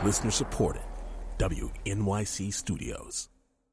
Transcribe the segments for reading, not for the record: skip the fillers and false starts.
Listener supported. WNYC Studios.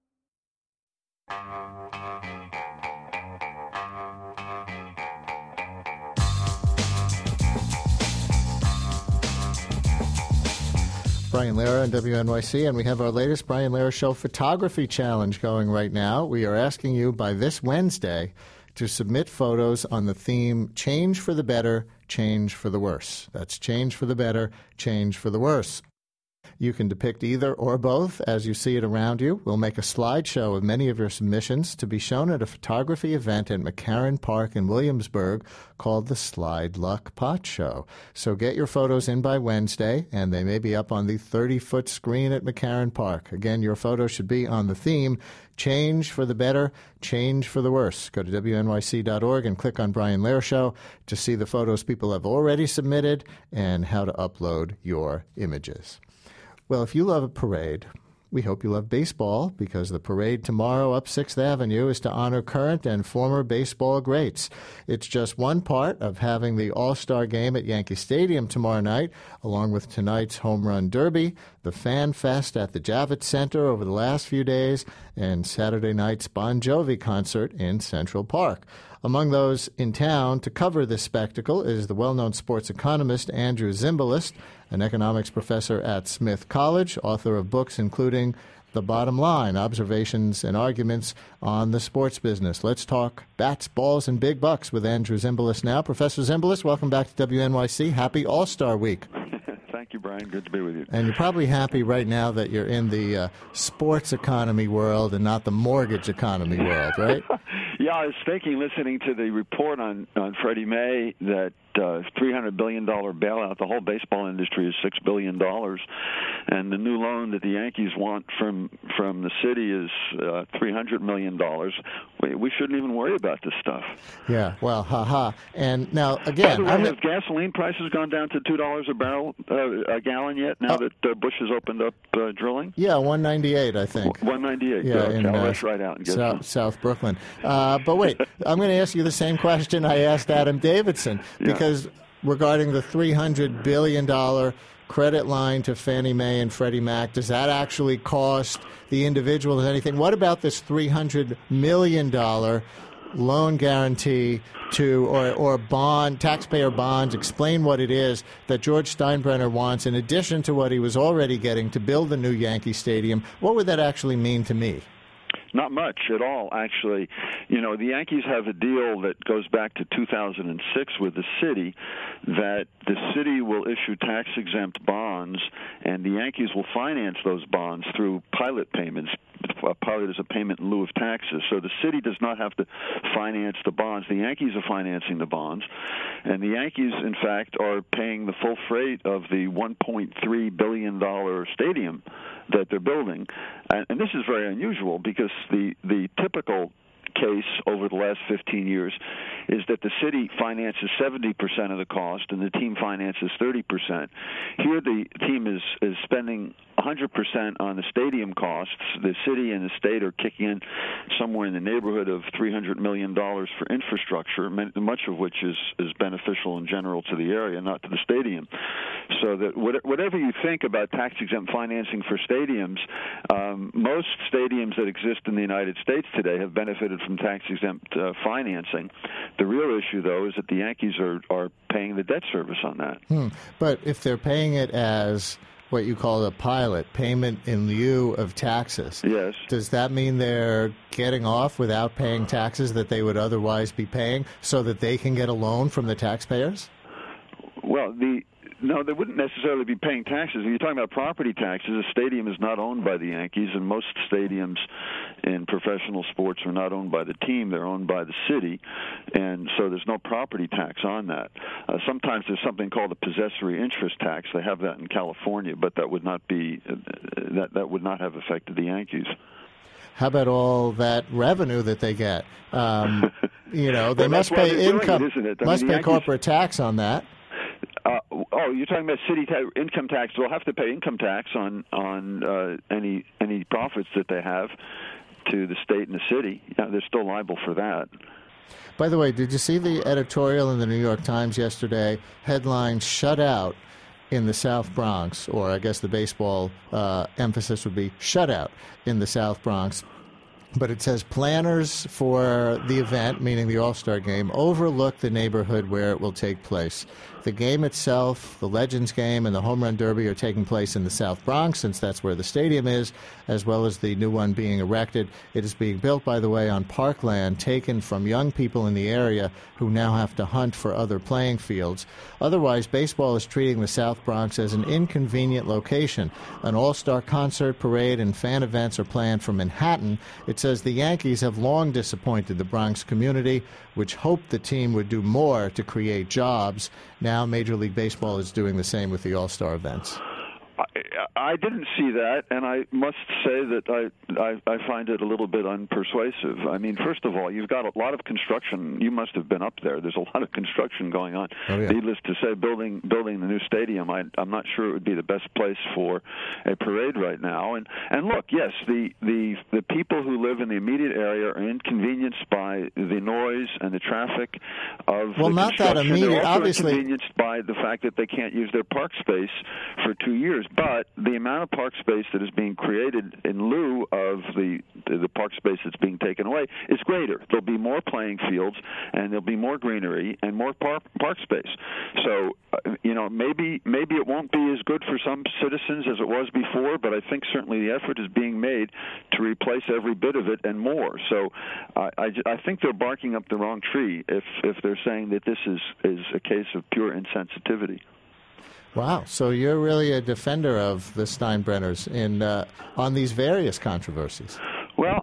Brian Lehrer on WNYC, and we have our latest Brian Lehrer Show Photography Challenge going right now. We are asking you by this Wednesday to submit photos on the theme Change for the Better, Change for the Worse. That's Change for the Better, Change for the Worse. You can depict either or both as you see it around you. We'll make a slideshow of many of your submissions to be shown at a photography event at McCarran Park in Williamsburg called the Slide Luck Pot Show. So get your photos in by Wednesday, and they may be up on the 30-foot screen at McCarran Park. Again, your photos should be on the theme Change for the Better, Change for the Worse. Go to WNYC.org and click on Brian Lehrer Show to see the photos people have already submitted and how to upload your images. Well, if you love a parade, we hope you love baseball, because the parade tomorrow up 6th Avenue is to honor current and former baseball greats. It's just one part of having the All-Star Game at Yankee Stadium tomorrow night, along with tonight's Home Run Derby, the Fan Fest at the Javits Center over the last few days, and Saturday night's Bon Jovi concert in Central Park. Among those in town to cover this spectacle is the well-known sports economist Andrew Zimbalist, an economics professor at Smith College, author of books including The Bottom Line, Observations and Arguments on the Sports Business. Let's talk bats, balls, and big bucks with Andrew Zimbalist now. Professor Zimbalist, welcome back to WNYC. Happy All-Star Week. Thank you, Brian. Good to be with you. And you're probably happy right now that you're in the sports economy world and not the mortgage economy world, right? Yeah, I was thinking, listening to the report on Freddie May, that $300 billion bailout, the whole baseball industry is $6 billion, and the new loan that the Yankees want from the city is $300 million. We shouldn't even worry about this stuff. Yeah, well, ha-ha. And now, again... By the way, have gasoline prices gone down to $2 a gallon yet, now that Bush has opened up drilling? Yeah, $1.98, I think. $1.98. Yeah, Good. I'll rush right out and get some. South Brooklyn. But wait, I'm going to ask you the same question I asked Adam Davidson, because regarding the $300 billion credit line to Fannie Mae and Freddie Mac, does that actually cost the individuals anything? What about this $300 million loan guarantee to or bond, taxpayer bonds? Explain what it is that George Steinbrenner wants in addition to what he was already getting to build the new Yankee Stadium. What would that actually mean to me? Not much at all, actually. You know, the Yankees have a deal that goes back to 2006 with the city, that the city will issue tax-exempt bonds, and the Yankees will finance those bonds through pilot payments. A pilot is a payment in lieu of taxes. So the city does not have to finance the bonds. The Yankees are financing the bonds. And the Yankees, in fact, are paying the full freight of the $1.3 billion stadium that they're building. And this is very unusual, because the typical case over the last 15 years is that the city finances 70% of the cost and the team finances 30%. Here the team is spending 100% on the stadium costs. The city and the state are kicking in somewhere in the neighborhood of $300 million for infrastructure, much of which is beneficial in general to the area, not to the stadium. So that whatever you think about tax-exempt financing for stadiums, most stadiums that exist in the United States today have benefited from tax-exempt financing. The real issue, though, is that the Yankees are paying the debt service on that. But if they're paying it as what you call a pilot, payment in lieu of taxes, yes, does that mean they're getting off without paying taxes that they would otherwise be paying so that they can get a loan from the taxpayers? Well, no, they wouldn't necessarily be paying taxes. When you're talking about property taxes, a stadium is not owned by the Yankees, and most stadiums in professional sports are not owned by the team. They're owned by the city, and so there's no property tax on that. Sometimes there's something called a possessory interest tax. They have that in California, but that would not be that would not have affected the Yankees. How about all that revenue that they get? They must pay income, must pay corporate tax on that. You're talking about city income tax. They'll have to pay income tax on any profits that they have to the state and the city. They're still liable for that. By the way, did you see the editorial in the New York Times yesterday? Headline, "Shut Out. in the South Bronx, or I guess the baseball emphasis would be shutout in the South Bronx. But it says planners for the event, meaning the All-Star Game, overlook the neighborhood where it will take place. The game itself, the Legends Game, and the Home Run Derby are taking place in the South Bronx, since that's where the stadium is, as well as the new one being erected. It is being built, by the way, on parkland taken from young people in the area who now have to hunt for other playing fields. Otherwise, baseball is treating the South Bronx as an inconvenient location. An all-star concert, parade, and fan events are planned for Manhattan. It says the Yankees have long disappointed the Bronx community, which hoped the team would do more to create jobs. Now Major League Baseball is doing the same with the All-Star events. I didn't see that, and I must say that I find it a little bit unpersuasive. I mean, first of all, you've got a lot of construction. You must have been up there. There's a lot of construction going on. Oh, yeah. Needless to say, building the new stadium, I'm not sure it would be the best place for a parade right now. And look, yes, the people who live in the immediate area are inconvenienced by the noise and the traffic of well, the not construction. that immediate. They're also Obviously, inconvenienced by the fact that they can't use their park space for 2 years. But the amount of park space that is being created in lieu of the park space that's being taken away is greater. There'll be more playing fields, and there'll be more greenery and more park space. So, maybe it won't be as good for some citizens as it was before, but I think certainly the effort is being made to replace every bit of it and more. So, I think they're barking up the wrong tree if they're saying that this is a case of pure insensitivity. Wow. So you're really a defender of the Steinbrenners on these various controversies. Well,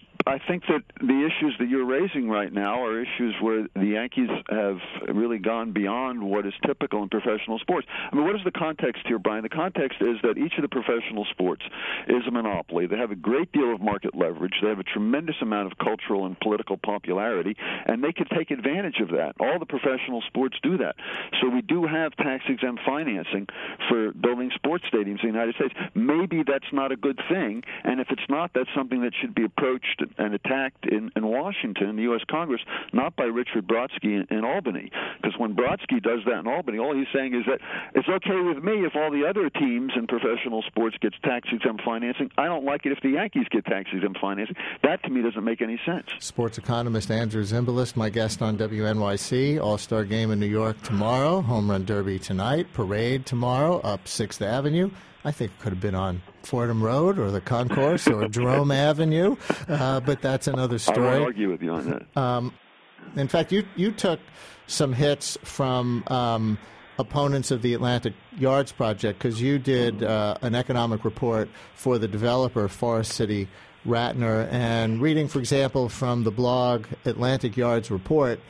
I think that the issues that you're raising right now are issues where the Yankees have really gone beyond what is typical in professional sports. I mean, what is the context here, Brian? The context is that each of the professional sports is a monopoly. They have a great deal of market leverage. They have a tremendous amount of cultural and political popularity, and they could take advantage of that. All the professional sports do that. So we do have tax-exempt financing for building sports stadiums in the United States. Maybe that's not a good thing, and if it's not, that's something that should be approached and attacked in Washington, in the U.S. Congress, not by Richard Brodsky in Albany. Because when Brodsky does that in Albany, all he's saying is that it's okay with me if all the other teams in professional sports gets tax-exempt financing. I don't like it if the Yankees get tax-exempt financing. That, to me, doesn't make any sense. Sports economist Andrew Zimbalist, my guest on WNYC. All-Star Game in New York tomorrow, Home Run Derby tonight, parade tomorrow up 6th Avenue. I think it could have been on Fordham Road or the Concourse or Jerome Avenue, but that's another story. I won't argue with you on that. In fact, you took some hits from opponents of the Atlantic Yards project because you did an economic report for the developer, Forest City Ratner, and reading, for example, from the blog Atlantic Yards Report,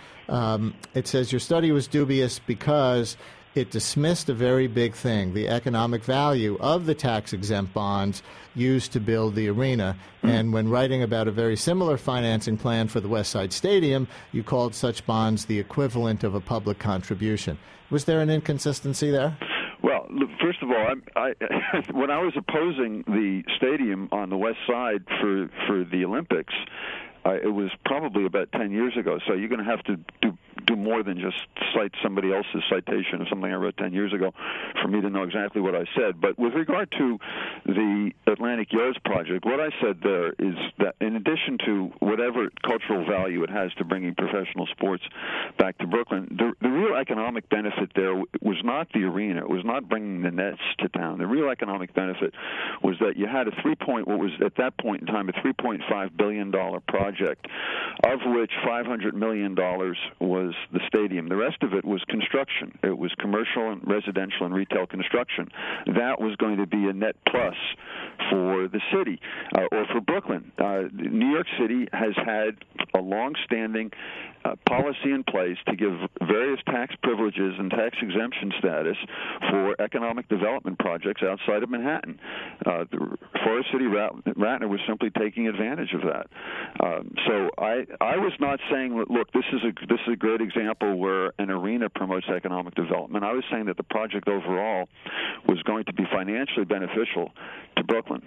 it says your study was dubious because it dismissed a very big thing, the economic value of the tax-exempt bonds used to build the arena. And when writing about a very similar financing plan for the West Side Stadium, you called such bonds the equivalent of a public contribution. Was there an inconsistency there? Well, first of all, when I was opposing the stadium on the West Side for the Olympics, it was probably about 10 years ago, so you're going to have to do more than just cite somebody else's citation of something I wrote 10 years ago for me to know exactly what I said. But with regard to the Atlantic Yards project, what I said there is that in addition to whatever cultural value it has to bringing professional sports back to Brooklyn, the real economic benefit there was not the arena. It was not bringing the Nets to town. The real economic benefit was that you had what was at that point in time a $3.5 billion project, of which $500 million was the stadium. The rest of it was construction. It was commercial and residential and retail construction. That was going to be a net plus for the city or for Brooklyn. New York City has had a long-standing policy in place to give various tax privileges and tax exemption status for economic development projects outside of Manhattan. The Forest City Ratner was simply taking advantage of that. So I was not saying, look, this is a great example where an arena promotes economic development. I was saying that the project overall was going to be financially beneficial to Brooklyn.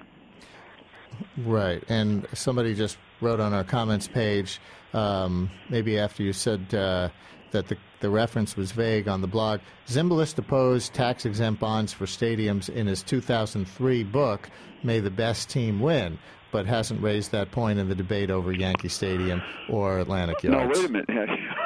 Right, and somebody just wrote on our comments page, maybe after you said that the reference was vague on the blog. Zimbalist opposed tax-exempt bonds for stadiums in his 2003 book, May the Best Team Win, but hasn't raised that point in the debate over Yankee Stadium or Atlantic Yards. No, wait a minute.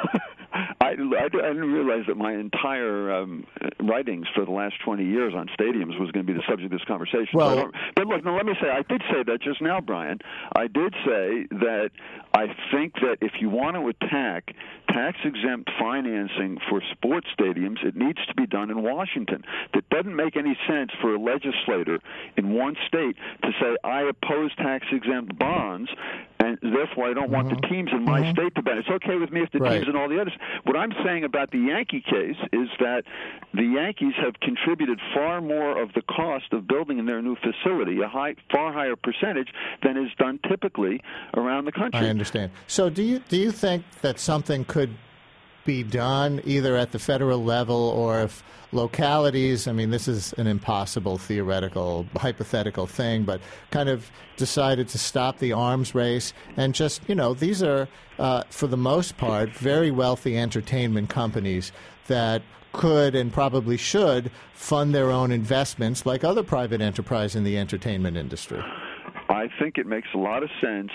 I didn't realize that my entire writings for the last 20 years on stadiums was going to be the subject of this conversation. Well, but look, now let me say, I did say that just now, Brian. I did say that I think that if you want to attack tax-exempt financing for sports stadiums, it needs to be done in Washington. That doesn't make any sense for a legislator in one state to say, I oppose tax-exempt bonds, and therefore I don't want the teams in my state to benefit. It's okay with me if the teams in all the others. What I'm saying about the Yankee case is that the Yankees have contributed far more of the cost of building in their new facility, far higher percentage than is done typically around the country. I understand. So do you think that something could be done either at the federal level or if localities, I mean, this is an impossible theoretical, hypothetical thing, but kind of decided to stop the arms race and just, these are, for the most part, very wealthy entertainment companies that could and probably should fund their own investments like other private enterprise in the entertainment industry? I think it makes a lot of sense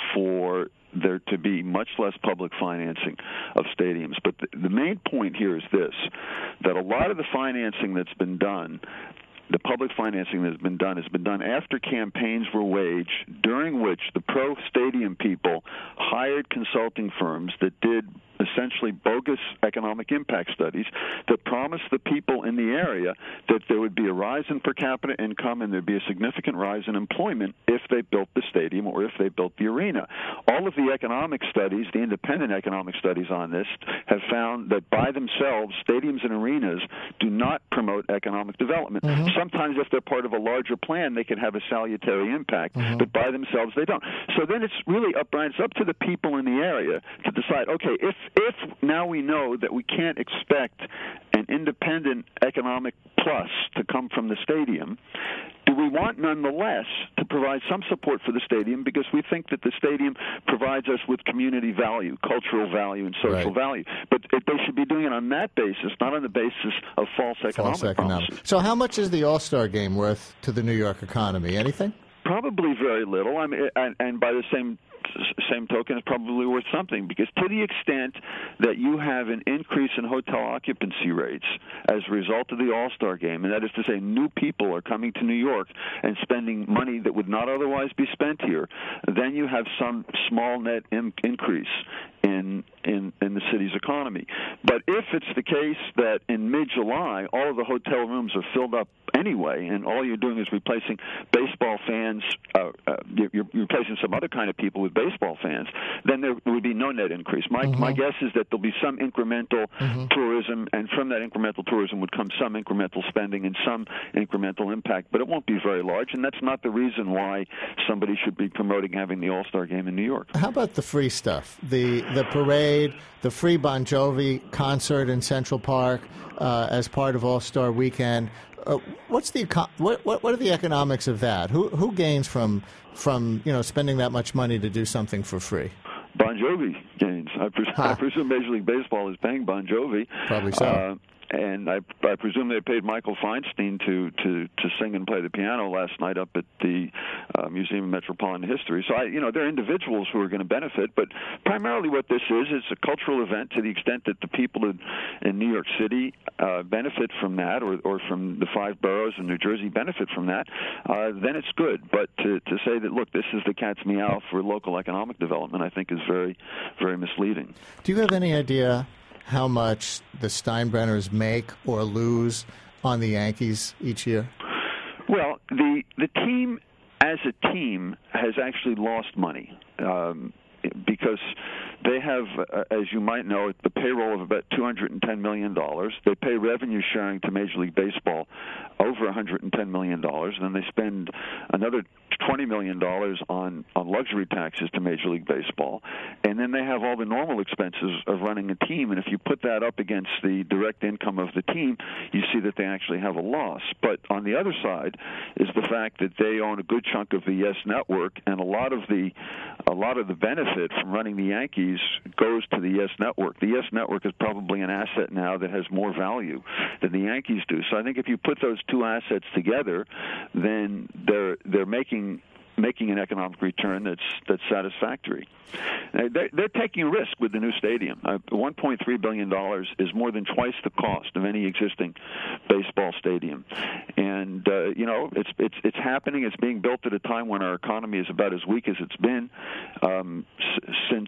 for there to be much less public financing of stadiums. But the main point here is this, that a lot of the financing that's been done, the public financing that's been done, has been done after campaigns were waged, during which the pro-stadium people hired consulting firms that did essentially bogus economic impact studies that promised the people in the area that there would be a rise in per capita income and there'd be a significant rise in employment if they built the stadium or if they built the arena. All of the economic studies, the independent economic studies on this, have found that by themselves, stadiums and arenas do not promote economic development. Sometimes if they're part of a larger plan, they can have a salutary impact, but by themselves they don't. So then it's really up, Brian, it's up to the people in the area to decide, okay, if now we know that we can't expect an independent economic plus to come from the stadium, do we want nonetheless to provide some support for the stadium because we think that the stadium provides us with community value, cultural value, and social value? But they should be doing it on that basis, not on the basis of false economic promises. So how much is the All-Star Game worth to the New York economy? Anything? Probably very little. I mean, and by the same token, it's probably worth something, because to the extent that you have an increase in hotel occupancy rates as a result of the All-Star Game, and that is to say new people are coming to New York and spending money that would not otherwise be spent here, then you have some small net increase in the city's economy. But if it's the case that in mid-July all of the hotel rooms are filled up anyway, and all you're doing is replacing baseball fans, you're replacing some other kind of people with baseball fans, then there would be no net increase. My guess is that there'll be some incremental tourism, and from that incremental tourism would come some incremental spending and some incremental impact, but it won't be very large, and that's not the reason why somebody should be promoting having the All-Star Game in New York. How about the free stuff? The parade, the free Bon Jovi concert in Central Park as part of All-Star Weekend. What are the economics of that? Who gains from spending that much money to do something for free? Bon Jovi gains. I presume Major League Baseball is paying Bon Jovi. Probably so. And I presume they paid Michael Feinstein to sing and play the piano last night up at the Museum of Metropolitan History. So there are individuals who are going to benefit, but primarily what this is a cultural event to the extent that the people in New York City benefit from that, or from the 5 boroughs in New Jersey benefit from that. Then it's good. But to say that, look, this is the cat's meow for local economic development, I think is very, very misleading. Do you have any idea how much the Steinbrenners make or lose on the Yankees each year? Well, the team as a team has actually lost money because they have, as you might know, the payroll of about $210 million. They pay revenue sharing to Major League Baseball over $110 million, and then they spend another $20 million on luxury taxes to Major League Baseball. And then they have all the normal expenses of running a team, and if you put that up against the direct income of the team, you see that they actually have a loss. But on the other side is the fact that they own a good chunk of the YES network, and a lot of the benefit from running the Yankees Yankees goes to the Yes Network. The Yes Network is probably an asset now that has more value than the Yankees do. So I think if you put those two assets together, then they're making an economic return that's satisfactory. They're taking a risk with the new stadium. $1.3 billion is more than twice the cost of any existing baseball stadium, and it's happening. It's being built at a time when our economy is about as weak as it's been since.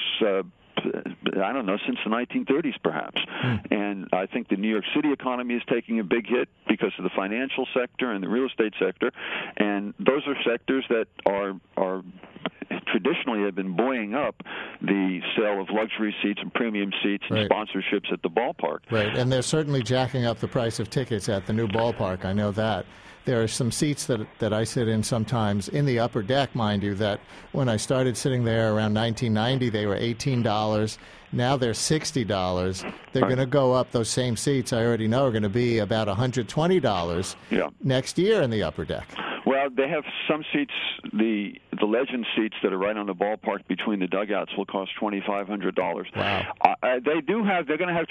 I don't know, since the 1930s, perhaps. And I think the New York City economy is taking a big hit because of the financial sector and the real estate sector. And those are sectors that are traditionally have been buoying up the sale of luxury seats and premium seats and sponsorships at the ballpark. Right, and they're certainly jacking up the price of tickets at the new ballpark. I know that. There are some seats that I sit in sometimes in the upper deck, mind you, that when I started sitting there around 1990, they were $18. Now they're $60. They're going to go up. Those same seats, I already know, are going to be about $120 next year in the upper deck. Well, they have some seats, the legend seats that are right on the ballpark between the dugouts will cost $2,500. Wow. They're going to have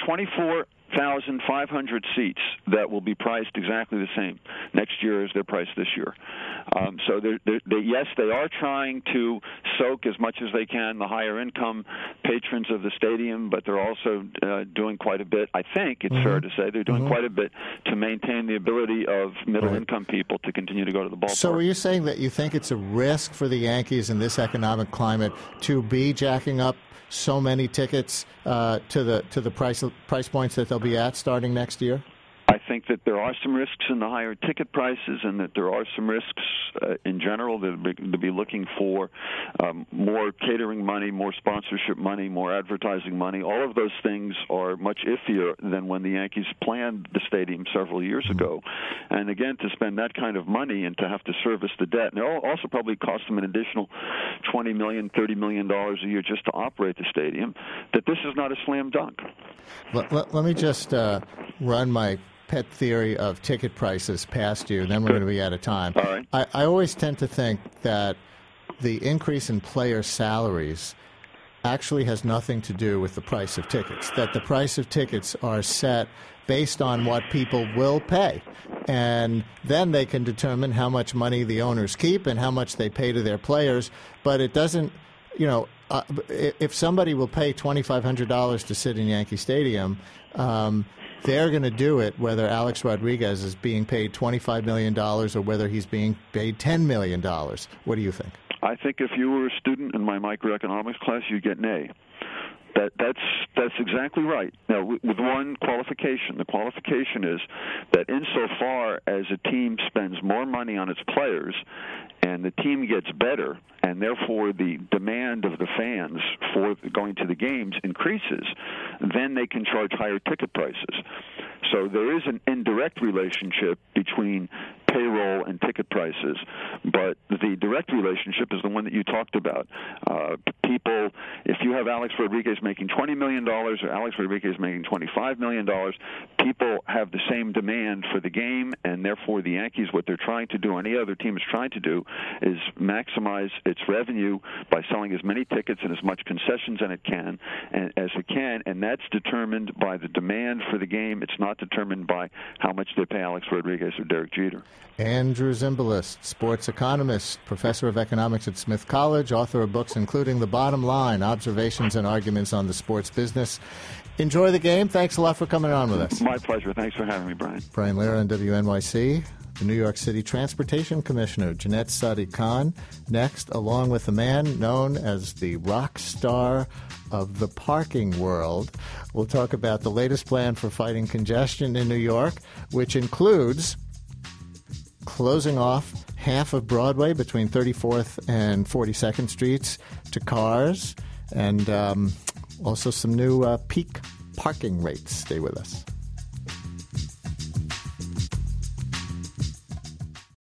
24,500 seats that will be priced exactly the same next year as they're priced this year. So yes, they are trying to soak as much as they can the higher income patrons of the stadium, but they're also doing quite a bit. I think it's fair to say they're doing quite a bit to maintain the ability of middle income people to continue to go to the ballpark. So are you saying that you think it's a risk for the Yankees in this economic climate to be jacking up so many tickets to the price points that they'll be at starting next year? I think that there are some risks in the higher ticket prices, and that there are some risks in general to be looking for more catering money, more sponsorship money, more advertising money. All of those things are much iffier than when the Yankees planned the stadium several years ago. And again, to spend that kind of money and to have to service the debt, and it'll also probably cost them an additional $20 million, $30 million a year just to operate the stadium, that this is not a slam dunk. Let me just run my pet theory of ticket prices past you, then we're going to be out of time. All right. I always tend to think that the increase in player salaries actually has nothing to do with the price of tickets, that the price of tickets are set based on what people will pay. And then they can determine how much money the owners keep and how much they pay to their players. But it doesn't, if somebody will pay $2,500 to sit in Yankee Stadium, they're going to do it whether Alex Rodriguez is being paid $25 million or whether he's being paid $10 million. What do you think? I think if you were a student in my microeconomics class, you'd get an A. That's exactly right. Now, with one qualification. The qualification is that insofar as a team spends more money on its players and the team gets better, and therefore the demand of the fans for going to the games increases, then they can charge higher ticket prices. So there is an indirect relationship between payroll and ticket prices, but the direct relationship is the one that you talked about. People, if you have Alex Rodriguez making $20 million or Alex Rodriguez making $25 million, people have the same demand for the game, and therefore the Yankees, what they're trying to do, or any other team is trying to do, is maximize its revenue by selling as many tickets and as much concessions as it can, and that's determined by the demand for the game. It's not determined by how much they pay Alex Rodriguez or Derek Jeter. Andrew Zimbalist, sports economist, professor of economics at Smith College, author of books including The Bottom Line, Observations and Arguments on the Sports Business. Enjoy the game. Thanks a lot for coming on with us. My pleasure. Thanks for having me, Brian. Brian Lehrer on WNYC. The New York City Transportation Commissioner, Jeanette Sadi-Khan, next, along with a man known as the rock star of the parking world. We'll talk about the latest plan for fighting congestion in New York, which includes closing off half of Broadway between 34th and 42nd Streets to cars, and also some new peak parking rates. Stay with us.